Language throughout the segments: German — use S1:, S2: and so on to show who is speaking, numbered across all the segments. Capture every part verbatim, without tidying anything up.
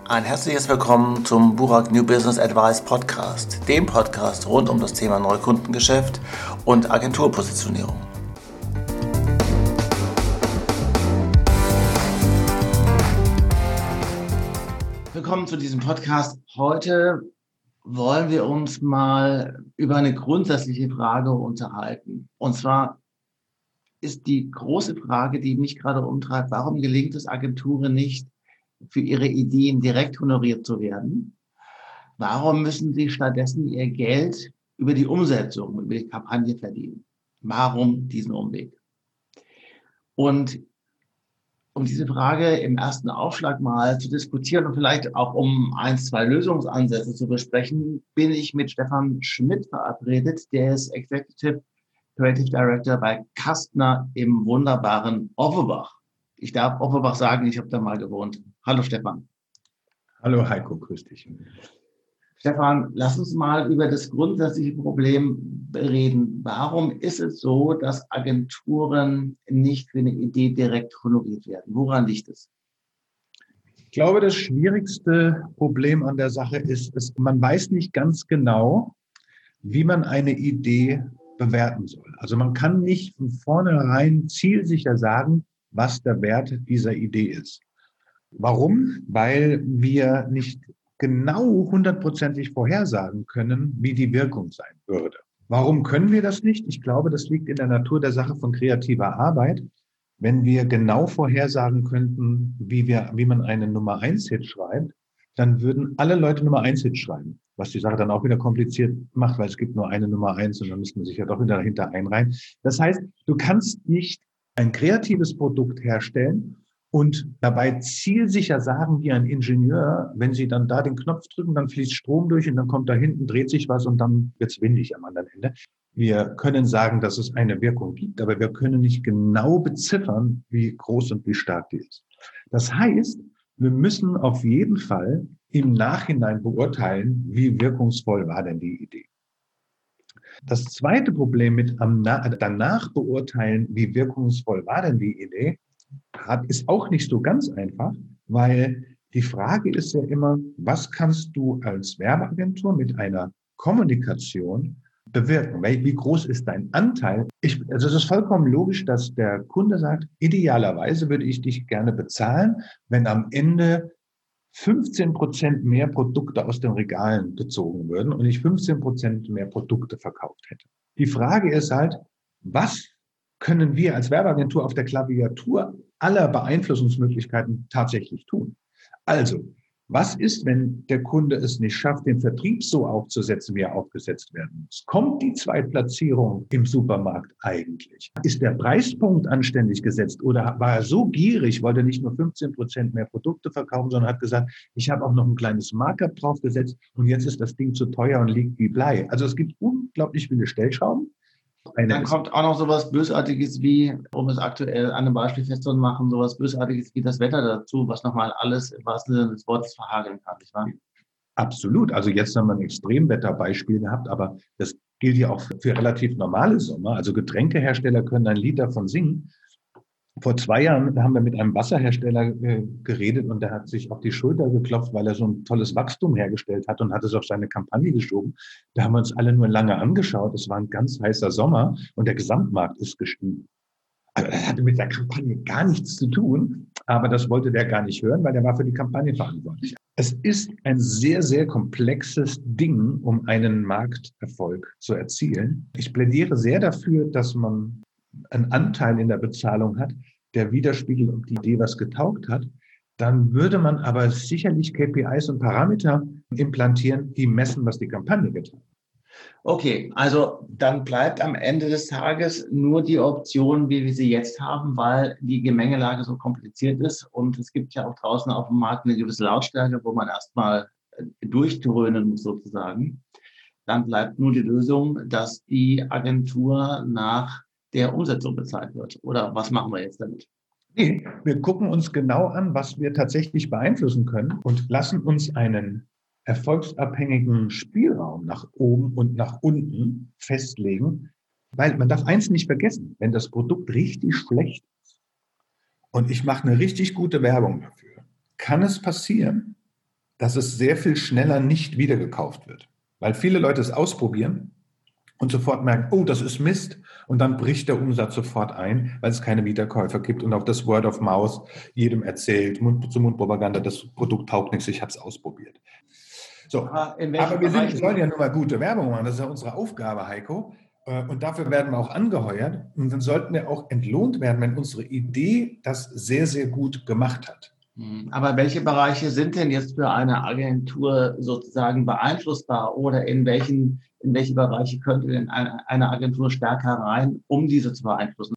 S1: Ein herzliches Willkommen zum Burak New Business Advice Podcast, dem Podcast rund um das Thema Neukundengeschäft und Agenturpositionierung. Willkommen zu diesem Podcast. Heute wollen wir uns mal über eine grundsätzliche Frage unterhalten. Und zwar ist die große Frage, die mich gerade umtreibt: Warum gelingt es Agenturen nicht, für ihre Ideen direkt honoriert zu werden? Warum müssen sie stattdessen ihr Geld über die Umsetzung, über die Kampagne verdienen? Warum diesen Umweg? Und um diese Frage im ersten Aufschlag mal zu diskutieren und vielleicht auch um ein, zwei Lösungsansätze zu besprechen, bin ich mit Stefan Schmidt verabredet. Der ist Executive Creative Director bei Kastner im wunderbaren Offenbach. Ich darf Offenbach sagen, ich habe da mal gewohnt. Hallo Stefan.
S2: Hallo Heiko, grüß dich.
S1: Stefan, lass uns mal über das grundsätzliche Problem reden. Warum ist es so, dass Agenturen nicht für eine Idee direkt honoriert werden? Woran liegt es?
S2: Ich glaube, das schwierigste Problem an der Sache ist, dass man weiß nicht ganz genau, wie man eine Idee bewerten soll. Also man kann nicht von vornherein zielsicher sagen, was der Wert dieser Idee ist. Warum? Weil wir nicht genau hundertprozentig vorhersagen können, wie die Wirkung sein würde. Warum können wir das nicht? Ich glaube, das liegt in der Natur der Sache von kreativer Arbeit. Wenn wir genau vorhersagen könnten, wie wir, wie man einen Nummer eins Hit schreibt, dann würden alle Leute Nummer eins Hit schreiben, was die Sache dann auch wieder kompliziert macht, weil es gibt nur eine Nummer eins und dann müsste man sich ja doch wieder dahinter einreihen. Das heißt, du kannst nicht ein kreatives Produkt herstellen und dabei zielsicher sagen wie ein Ingenieur, wenn Sie dann da den Knopf drücken, dann fließt Strom durch und dann kommt da hinten, dreht sich was und dann wird's windig am anderen Ende. Wir können sagen, dass es eine Wirkung gibt, aber wir können nicht genau beziffern, wie groß und wie stark die ist. Das heißt, wir müssen auf jeden Fall im Nachhinein beurteilen, wie wirkungsvoll war denn die Idee. Das zweite Problem mit am danach beurteilen, wie wirkungsvoll war denn die Idee, ist auch nicht so ganz einfach, weil die Frage ist ja immer, was kannst du als Werbeagentur mit einer Kommunikation bewirken? Wie groß ist dein Anteil? Ich, also es ist vollkommen logisch, dass der Kunde sagt, idealerweise würde ich dich gerne bezahlen, wenn am Ende fünfzehn Prozent mehr Produkte aus den Regalen gezogen würden und ich fünfzehn Prozent mehr Produkte verkauft hätte. Die Frage ist halt, was können wir als Werbeagentur auf der Klaviatur aller Beeinflussungsmöglichkeiten tatsächlich tun? Also, was ist, wenn der Kunde es nicht schafft, den Vertrieb so aufzusetzen, wie er aufgesetzt werden muss? Kommt die Zweitplatzierung im Supermarkt eigentlich? Ist der Preispunkt anständig gesetzt oder war er so gierig, wollte nicht nur fünfzehn Prozent mehr Produkte verkaufen, sondern hat gesagt, ich habe auch noch ein kleines Markup draufgesetzt und jetzt ist das Ding zu teuer und liegt wie Blei. Also es gibt unglaublich viele Stellschrauben. Eine
S1: Dann kommt auch noch sowas Bösartiges wie, um es aktuell an einem Beispiel festzumachen, sowas Bösartiges wie das Wetter dazu, was nochmal alles im wahrsten Sinne des Wortes verhageln kann, nicht wahr?
S2: Absolut. Also jetzt haben wir ein Extremwetterbeispiel gehabt, aber das gilt ja auch für relativ normale Sommer. Also Getränkehersteller können ein Lied davon singen. Vor zwei Jahren haben wir mit einem Wasserhersteller äh, geredet und der hat sich auf die Schulter geklopft, weil er so ein tolles Wachstum hergestellt hat und hat es auf seine Kampagne geschoben. Da haben wir uns alle nur lange angeschaut. Es war ein ganz heißer Sommer und der Gesamtmarkt ist gestiegen. Also das hatte mit der Kampagne gar nichts zu tun, aber das wollte der gar nicht hören, weil der war für die Kampagne verantwortlich. Es ist ein sehr, sehr komplexes Ding, um einen Markterfolg zu erzielen. Ich plädiere sehr dafür, dass man einen Anteil in der Bezahlung hat, der widerspiegelt, ob die Idee was getaugt hat, dann würde man aber sicherlich K P Is und Parameter implantieren, die messen, was die Kampagne getan hat.
S1: Okay, also dann bleibt am Ende des Tages nur die Option, wie wir sie jetzt haben, weil die Gemengelage so kompliziert ist und es gibt ja auch draußen auf dem Markt eine gewisse Lautstärke, wo man erstmal durchdröhnen muss sozusagen. Dann bleibt nur die Lösung, dass die Agentur nach der Umsetzung bezahlt wird. Oder was machen wir jetzt damit?
S2: Nee, wir gucken uns genau an, was wir tatsächlich beeinflussen können und lassen uns einen erfolgsabhängigen Spielraum nach oben und nach unten festlegen, weil man darf eins nicht vergessen, wenn das Produkt richtig schlecht ist und ich mache eine richtig gute Werbung dafür, kann es passieren, dass es sehr viel schneller nicht wiedergekauft wird. Weil viele Leute es ausprobieren und sofort merken, oh, das ist Mist. Und dann bricht der Umsatz sofort ein, weil es keine Wiederkäufer gibt und auch das Word of Mouth jedem erzählt, Mund-zu-Mund-Propaganda, das Produkt taugt nichts, ich habe es ausprobiert. So, aber wir sind, wollen ja nun mal gute Werbung machen, das ist ja unsere Aufgabe, Heiko. Und dafür werden wir auch angeheuert. Und dann sollten wir auch entlohnt werden, wenn unsere Idee das sehr, sehr gut gemacht hat.
S1: Aber welche Bereiche sind denn jetzt für eine Agentur sozusagen beeinflussbar oder in welchen, in welche Bereiche könnte denn eine, eine Agentur stärker rein, um diese zu beeinflussen?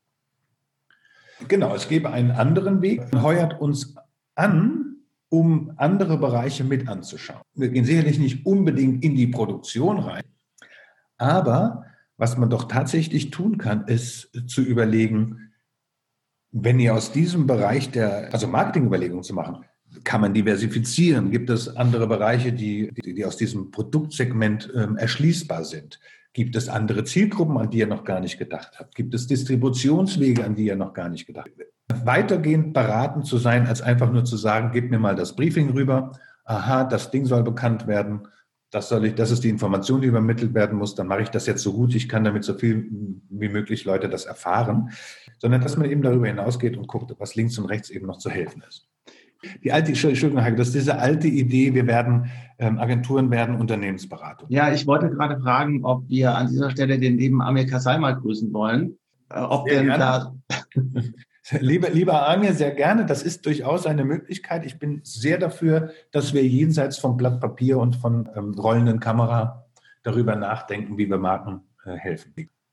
S2: Genau, es gäbe einen anderen Weg. Man heuert uns an, um andere Bereiche mit anzuschauen. Wir gehen sicherlich nicht unbedingt in die Produktion rein, aber was man doch tatsächlich tun kann, ist zu überlegen, wenn ihr aus diesem Bereich der, also Marketingüberlegungen zu machen, kann man diversifizieren? Gibt es andere Bereiche, die, die, die aus diesem Produktsegment ähm, erschließbar sind? Gibt es andere Zielgruppen, an die ihr noch gar nicht gedacht habt? Gibt es Distributionswege, an die ihr noch gar nicht gedacht habt? Weitergehend beraten zu sein, als einfach nur zu sagen, gebt mir mal das Briefing rüber. Aha, das Ding soll bekannt werden. Das soll ich, das ist die Information, die übermittelt werden muss. Dann mache ich das jetzt so gut ich kann, damit so viel wie möglich Leute das erfahren. Sondern dass man eben darüber hinausgeht und guckt, was links und rechts eben noch zu helfen ist. Die alte, Entschuldigung, Heiko, das ist diese alte Idee, wir werden, ähm, Agenturen werden Unternehmensberatung.
S1: Ja, ich wollte gerade fragen, ob wir an dieser Stelle den lieben Amir Kassai mal grüßen wollen. Äh, ob
S2: Sehr
S1: denn
S2: gerne. da... Lieber, lieber Amir, sehr gerne. Das ist durchaus eine Möglichkeit. Ich bin sehr dafür, dass wir jenseits vom Blatt Papier und von ähm, rollenden Kamera darüber nachdenken, wie wir Marken äh, helfen.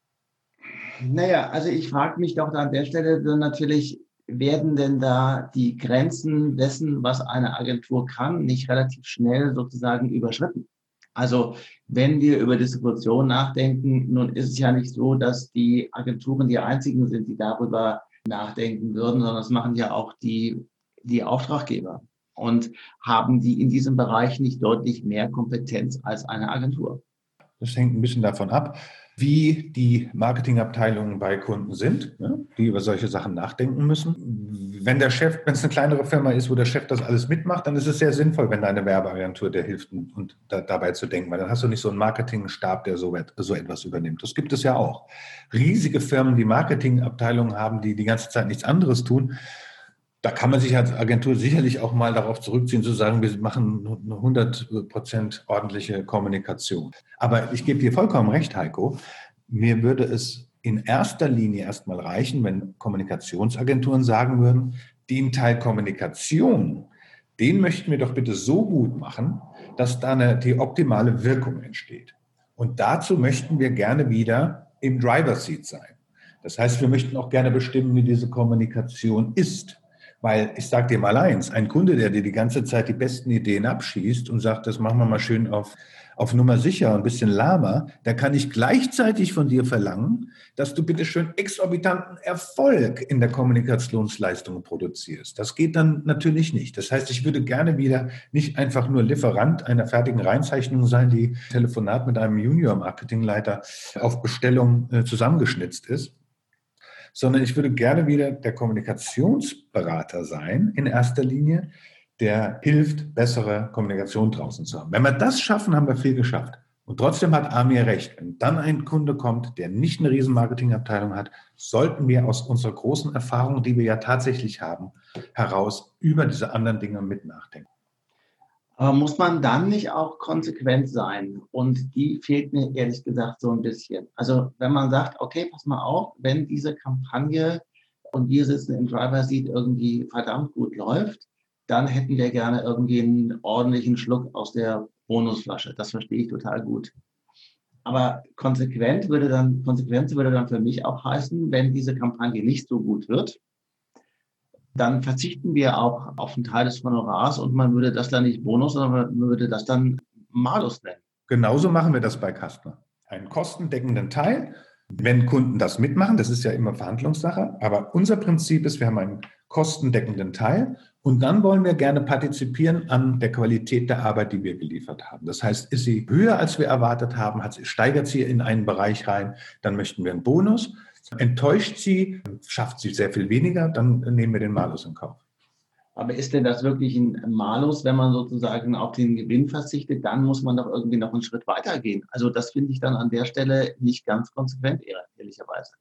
S1: Naja, also ich frage mich doch an der Stelle dann natürlich, werden denn da die Grenzen dessen, was eine Agentur kann, nicht relativ schnell sozusagen überschritten? Also wenn wir über Distribution nachdenken, nun ist es ja nicht so, dass die Agenturen die einzigen sind, die darüber nachdenken würden, sondern das machen ja auch die, die Auftraggeber und haben die in diesem Bereich nicht deutlich mehr Kompetenz als eine Agentur.
S2: Das hängt ein bisschen davon ab, wie die Marketingabteilungen bei Kunden sind, ne, die über solche Sachen nachdenken müssen. Wenn der Chef, wenn es eine kleinere Firma ist, wo der Chef das alles mitmacht, dann ist es sehr sinnvoll, wenn deine Werbeagentur dir hilft und, und da, dabei zu denken, weil dann hast du nicht so einen Marketingstab, der so, so etwas übernimmt. Das gibt es ja auch. Riesige Firmen, die Marketingabteilungen haben, die die ganze Zeit nichts anderes tun. Da kann man sich als Agentur sicherlich auch mal darauf zurückziehen, zu sagen, wir machen eine hundert Prozent ordentliche Kommunikation. Aber ich gebe dir vollkommen recht, Heiko. Mir würde es in erster Linie erstmal reichen, wenn Kommunikationsagenturen sagen würden, den Teil Kommunikation, den möchten wir doch bitte so gut machen, dass da eine, die optimale Wirkung entsteht. Und dazu möchten wir gerne wieder im Driver's Seat sein. Das heißt, wir möchten auch gerne bestimmen, wie diese Kommunikation ist. Weil ich sage dir mal eins, ein Kunde, der dir die ganze Zeit die besten Ideen abschießt und sagt, das machen wir mal schön auf, auf Nummer sicher und ein bisschen lahmer, da kann ich gleichzeitig von dir verlangen, dass du bitte schön exorbitanten Erfolg in der Kommunikationsleistung produzierst. Das geht dann natürlich nicht. Das heißt, ich würde gerne wieder nicht einfach nur Lieferant einer fertigen Reinzeichnung sein, die Telefonat mit einem Junior-Marketingleiter auf Bestellung äh, zusammengeschnitzt ist, sondern ich würde gerne wieder der Kommunikationsberater sein, in erster Linie, der hilft, bessere Kommunikation draußen zu haben. Wenn wir das schaffen, haben wir viel geschafft. Und trotzdem hat Amir recht. Wenn dann ein Kunde kommt, der nicht eine riesen Marketingabteilung hat, sollten wir aus unserer großen Erfahrung, die wir ja tatsächlich haben, heraus über diese anderen Dinge mit nachdenken.
S1: Aber muss man dann nicht auch konsequent sein? Und die fehlt mir ehrlich gesagt so ein bisschen. Also wenn man sagt, okay, pass mal auf, wenn diese Kampagne und wir sitzen im Driver Seat irgendwie verdammt gut läuft, dann hätten wir gerne irgendwie einen ordentlichen Schluck aus der Bonusflasche. Das verstehe ich total gut. Aber konsequent würde dann, Konsequenz würde dann für mich auch heißen, wenn diese Kampagne nicht so gut wird, dann verzichten wir auch auf einen Teil des Honorars und man würde das dann nicht Bonus, sondern man würde das dann Malus nennen.
S2: Genauso machen wir das bei Castner. Einen kostendeckenden Teil, wenn Kunden das mitmachen, das ist ja immer Verhandlungssache, aber unser Prinzip ist, wir haben einen kostendeckenden Teil und dann wollen wir gerne partizipieren an der Qualität der Arbeit, die wir geliefert haben. Das heißt, ist sie höher, als wir erwartet haben, hat sie, steigert sie in einen Bereich rein, dann möchten wir einen Bonus. Enttäuscht sie, schafft sie sehr viel weniger, dann nehmen wir den Malus in Kauf.
S1: Aber ist denn das wirklich ein Malus, wenn man sozusagen auf den Gewinn verzichtet? Dann muss man doch irgendwie noch einen Schritt weiter gehen. Also das finde ich dann an der Stelle nicht ganz konsequent, ehrlicherweise.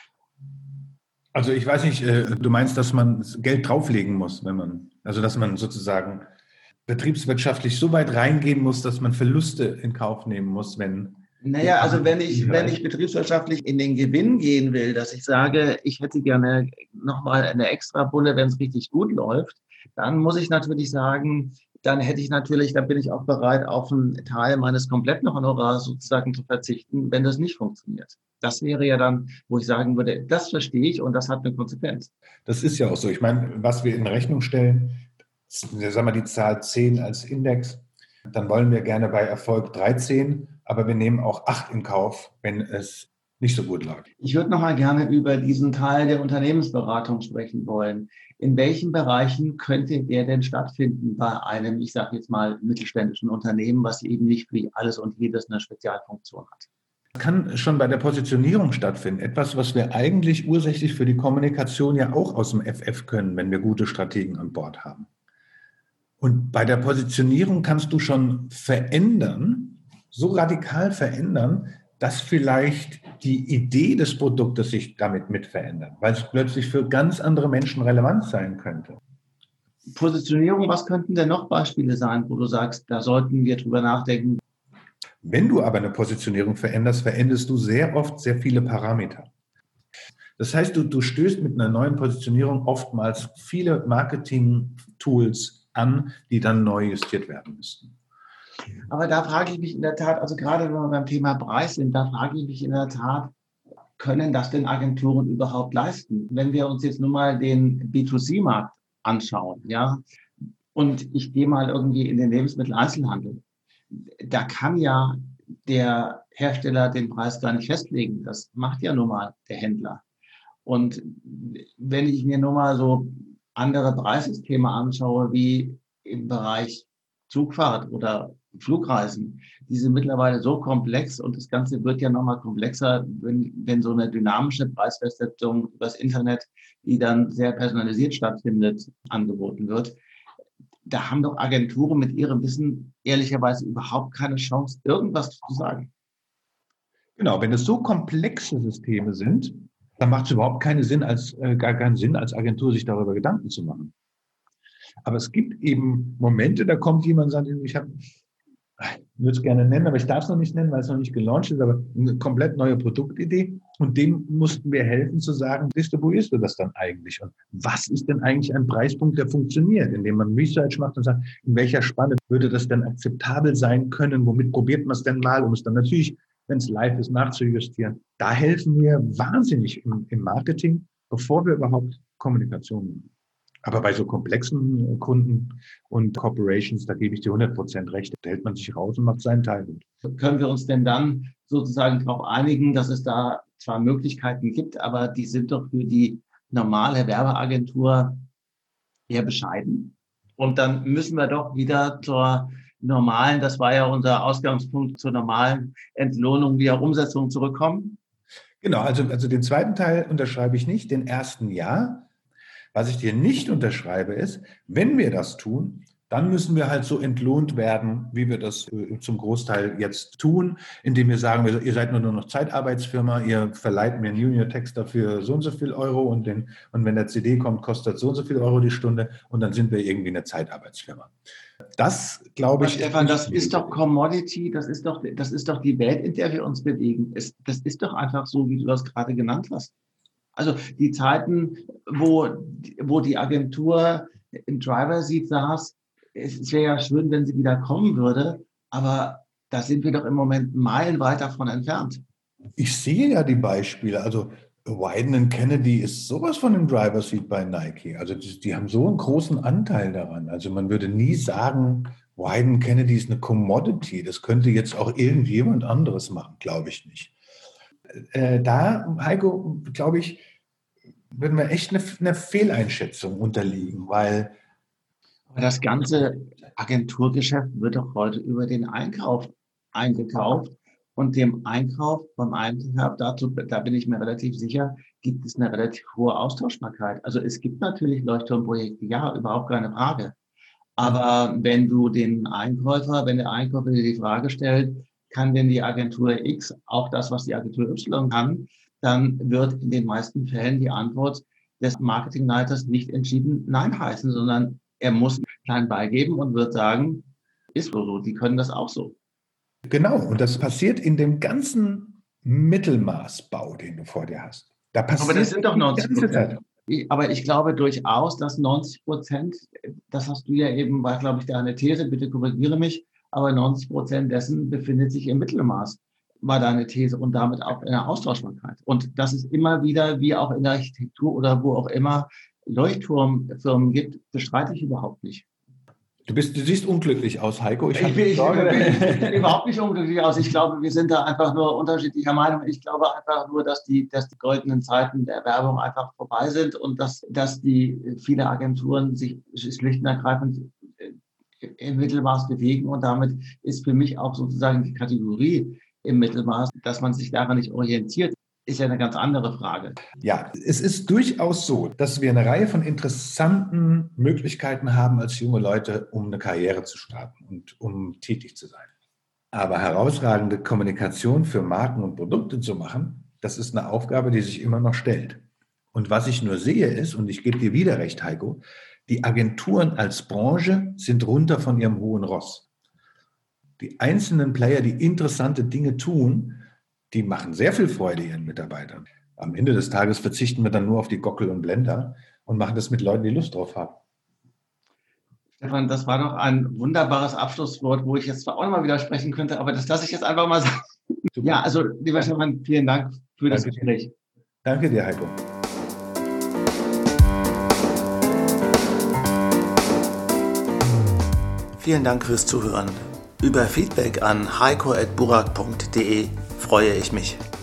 S2: Also ich weiß nicht, äh, du meinst, dass man Geld drauflegen muss, wenn man, also dass man sozusagen betriebswirtschaftlich so weit reingehen muss, dass man Verluste in Kauf nehmen muss, wenn die
S1: Naja, also wenn ich, wenn ich betriebswirtschaftlich in den Gewinn gehen will, dass ich sage, ich hätte gerne nochmal eine extra Bulle, wenn es richtig gut läuft, dann muss ich natürlich sagen, dann hätte ich natürlich, dann bin ich auch bereit, auf einen Teil meines kompletten Honorars sozusagen zu verzichten, wenn das nicht funktioniert. Das wäre ja dann, wo ich sagen würde, das verstehe ich und das hat eine Konsequenz.
S2: Das ist ja auch so. Ich meine, was wir in Rechnung stellen, sagen wir die Zahl zehn als Index, dann wollen wir gerne bei Erfolg dreizehn, aber wir nehmen auch acht in Kauf, wenn es nicht so gut läuft.
S1: Ich würde noch mal gerne über diesen Teil der Unternehmensberatung sprechen wollen. In welchen Bereichen könnte der denn stattfinden bei einem, ich sage jetzt mal, mittelständischen Unternehmen, was eben nicht wie alles und jedes eine Spezialfunktion hat?
S2: Das kann schon bei der Positionierung stattfinden. Etwas, was wir eigentlich ursächlich für die Kommunikation ja auch aus dem F F können, wenn wir gute Strategen an Bord haben. Und bei der Positionierung kannst du schon verändern, so radikal verändern, dass vielleicht die Idee des Produktes sich damit mit verändert, weil es plötzlich für ganz andere Menschen relevant sein könnte.
S1: Positionierung, was könnten denn noch Beispiele sein, wo du sagst, da sollten wir drüber nachdenken?
S2: Wenn du aber eine Positionierung veränderst, veränderst du sehr oft sehr viele Parameter. Das heißt, du, du stößt mit einer neuen Positionierung oftmals viele Marketing-Tools an, die dann neu justiert werden müssten.
S1: Aber da frage ich mich in der Tat, also gerade wenn wir beim Thema Preis sind, da frage ich mich in der Tat, können das denn Agenturen überhaupt leisten? Wenn wir uns jetzt nur mal den B zwei C Markt anschauen, ja, und ich gehe mal irgendwie in den Lebensmitteleinzelhandel, da kann ja der Hersteller den Preis gar nicht festlegen. Das macht ja nun mal der Händler. Und wenn ich mir nur mal so andere Preissysteme anschaue, wie im Bereich Zugfahrt oder Flugreisen, die sind mittlerweile so komplex und das Ganze wird ja nochmal komplexer, wenn, wenn so eine dynamische Preisfestsetzung übers Internet, die dann sehr personalisiert stattfindet, angeboten wird. Da haben doch Agenturen mit ihrem Wissen ehrlicherweise überhaupt keine Chance, irgendwas zu sagen.
S2: Genau, wenn es so komplexe Systeme sind, dann macht es überhaupt keinen Sinn, als, äh, gar keinen Sinn, als Agentur sich darüber Gedanken zu machen. Aber es gibt eben Momente, da kommt jemand und sagt, ich habe, ich würde es gerne nennen, aber ich darf es noch nicht nennen, weil es noch nicht gelauncht ist, aber eine komplett neue Produktidee. Und dem mussten wir helfen zu sagen, distribuierst du das dann eigentlich? Und was ist denn eigentlich ein Preispunkt, der funktioniert? Indem man Research macht und sagt, in welcher Spanne würde das denn akzeptabel sein können? Womit probiert man es denn mal, um es dann natürlich, wenn es live ist, nachzujustieren? Da helfen wir wahnsinnig im, im Marketing, bevor wir überhaupt Kommunikation machen. Aber bei so komplexen Kunden und Corporations, da gebe ich dir hundert Prozent recht, da hält man sich raus und macht seinen Teil gut.
S1: Können wir uns denn dann sozusagen darauf einigen, dass es da zwar Möglichkeiten gibt, aber die sind doch für die normale Werbeagentur eher bescheiden? Und dann müssen wir doch wieder zur normalen, das war ja unser Ausgangspunkt, zur normalen Entlohnung, wieder Umsetzung zurückkommen?
S2: Genau, also, also den zweiten Teil unterschreibe ich nicht, den ersten ja. Was ich dir nicht unterschreibe ist, wenn wir das tun, dann müssen wir halt so entlohnt werden, wie wir das zum Großteil jetzt tun, indem wir sagen, ihr seid nur noch Zeitarbeitsfirma, ihr verleiht mir einen Junior-Texter für so und so viel Euro und, den, und wenn der C D kommt, kostet so und so viel Euro die Stunde und dann sind wir irgendwie eine Zeitarbeitsfirma. Das, glaube ich,
S1: Stefan, das ist doch Commodity, das ist doch, das ist doch die Welt, in der wir uns bewegen. Es, das ist doch einfach so, wie du das gerade genannt hast. Also die Zeiten, wo, wo die Agentur im Driver-Seat saß, es wäre ja schön, wenn sie wieder kommen würde, aber da sind wir doch im Moment meilenweit davon entfernt.
S2: Ich sehe ja die Beispiele, also Wieden und Kennedy ist sowas von im Driver-Seat bei Nike, also die, die haben so einen großen Anteil daran, also man würde nie sagen, Wieden Kennedy ist eine Commodity, das könnte jetzt auch irgendjemand anderes machen, glaube ich nicht. Äh, da, Heiko, glaube ich, würden wir echt eine, eine Fehleinschätzung unterliegen, weil
S1: das ganze Agenturgeschäft wird doch heute über den Einkauf eingekauft und dem Einkauf, beim Einkauf dazu, da bin ich mir relativ sicher, gibt es eine relativ hohe Austauschbarkeit. Also es gibt natürlich Leuchtturmprojekte, ja, überhaupt keine Frage. Aber wenn du den Einkäufer, wenn der Einkäufer dir die Frage stellt, kann denn die Agentur X auch das, was die Agentur Y kann, dann wird in den meisten Fällen die Antwort des Marketingleiters nicht entschieden Nein heißen, sondern er muss einen kleinen beigeben und wird sagen, ist wohl so, die können das auch so.
S2: Genau, und das passiert in dem ganzen Mittelmaßbau, den du vor dir hast. Da passiert
S1: aber das sind doch neunzig Prozent.
S2: Ich,
S1: aber ich glaube durchaus, dass neunzig Prozent, das hast du ja eben, war glaube ich deine These, bitte korrigiere mich, aber neunzig Prozent dessen befindet sich im Mittelmaß, war deine These und damit auch in der Austauschbarkeit. Und dass es immer wieder, wie auch in der Architektur oder wo auch immer, Leuchtturmfirmen gibt, bestreite ich überhaupt nicht.
S2: Du, bist, du siehst unglücklich aus, Heiko.
S1: Ich, ich, bin, ich, bin, ich bin überhaupt nicht unglücklich aus. Ich glaube, wir sind da einfach nur unterschiedlicher Meinung. Ich glaube einfach nur, dass die, dass die goldenen Zeiten der Werbung einfach vorbei sind und dass, dass die viele Agenturen sich schlicht und ergreifend im Mittelmaß bewegen. Und damit ist für mich auch sozusagen die Kategorie im Mittelmaß, dass man sich daran nicht orientiert, ist ja eine ganz andere Frage.
S2: Ja, es ist durchaus so, dass wir eine Reihe von interessanten Möglichkeiten haben als junge Leute, um eine Karriere zu starten und um tätig zu sein. Aber herausragende Kommunikation für Marken und Produkte zu machen, das ist eine Aufgabe, die sich immer noch stellt. Und was ich nur sehe ist, und ich gebe dir wieder recht, Heiko, die Agenturen als Branche sind runter von ihrem hohen Ross. Die einzelnen Player, die interessante Dinge tun, die machen sehr viel Freude ihren Mitarbeitern. Am Ende des Tages verzichten wir dann nur auf die Gockel und Blender und machen das mit Leuten, die Lust drauf haben.
S1: Stefan, das war doch ein wunderbares Abschlusswort, wo ich jetzt zwar auch nochmal widersprechen könnte, aber das lasse ich jetzt einfach mal sagen. Super. Ja, also lieber Stefan, vielen Dank für das
S2: Danke
S1: Gespräch.
S2: Dir. Danke dir, Heiko.
S3: Vielen Dank fürs Zuhören. Über Feedback an heiko at burak punkt de freue ich mich.